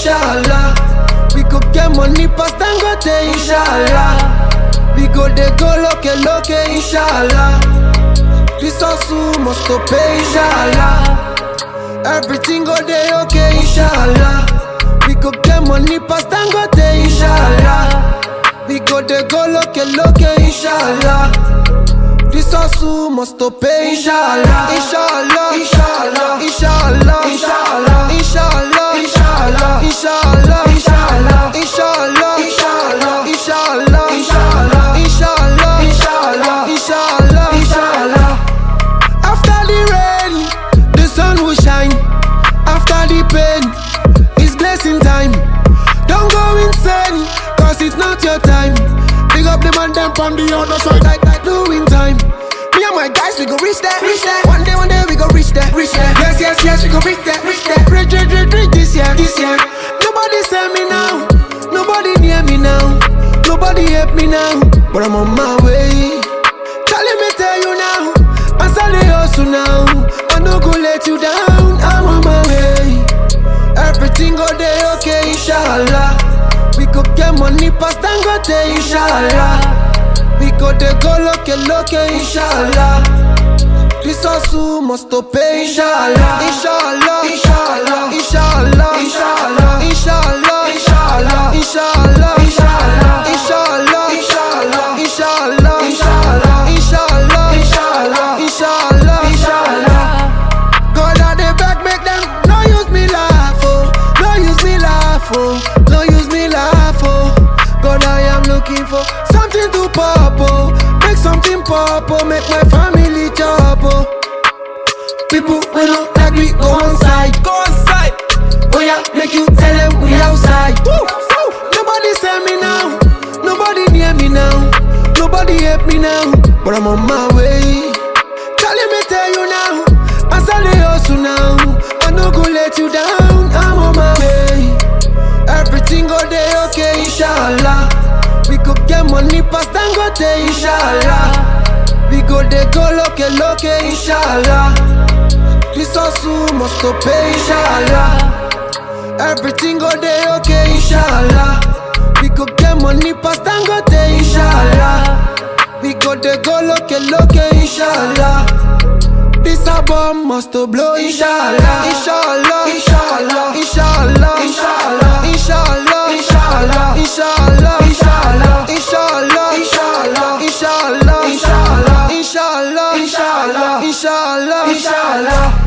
inshallah. We go get money past Dangote, inshallah. We go dey go loke, inshallah. This hustle must to pay, inshallah. Everything go dey okay, inshallah. We go get money past Dangote, inshallah. We go dey go loke, inshallah. This hustle must to pay, inshallah. Inshallah, inshallah, inshallah, inshallah, inshallah, inshallah, inshallah, inshallah, inshallah, inshallah, inshallah, inshallah, inshallah, inshallah, inshallah, inshallah. After the rain, the sun will shine. After the pain, it's blessing time. Don't go insane, cause it's not your time. Big up the man them on the other side, like doing time. Me and my guys, we go reach there, reach there. One day we go reach there, reach there. Yes, we go reach there, reach there. Reach this year, this year. Nobody send me now, nobody near me now, nobody help me now, but I'm on my way. Let me tell you now, I saw the hustle now. I no go let you down, I'm on my way. Everything go dey okay, inshallah. We go get money past Dangote, inshallah. We go dey go loke, inshallah. This hustle must to pay, inshallah. Inshallah, inshallah, inshallah, inshallah, inshallah, inshallah, inshallah, inshallah, inshallah, inshallah, inshallah, inshallah, inshallah, inshallah, inshallah, inshallah. God I dey beg, make them no use me laugh, oh, no use me laugh, oh, no use me laugh, oh. God I am looking for something to pop, oh, make something pop, oh, make my family chop, oh. People we don't like me go on side, go on side. Oh yeah, make you tell them we outside. Woo, woo. Nobody send me now, nobody near me now, nobody help me now, but I'm on my way. Let me tell you now, I saw the hustle now. I no go let you down, I'm on my way. Everything go dey okay, inshallah. We go get money past Dangote, inshallah. We go dey go loke, inshallah. This hustle must to pay, inshallah. Everything go dey okay, inshallah. We go get money past Dangote, inshallah. We go dey go loke, inshallah. This album must to blow, inshallah. Inshallah, inshallah, inshallah, inshallah, inshallah, inshallah, inshallah, inshallah, inshallah, inshallah, inshallah, inshallah, inshallah, inshallah, inshallah, inshallah.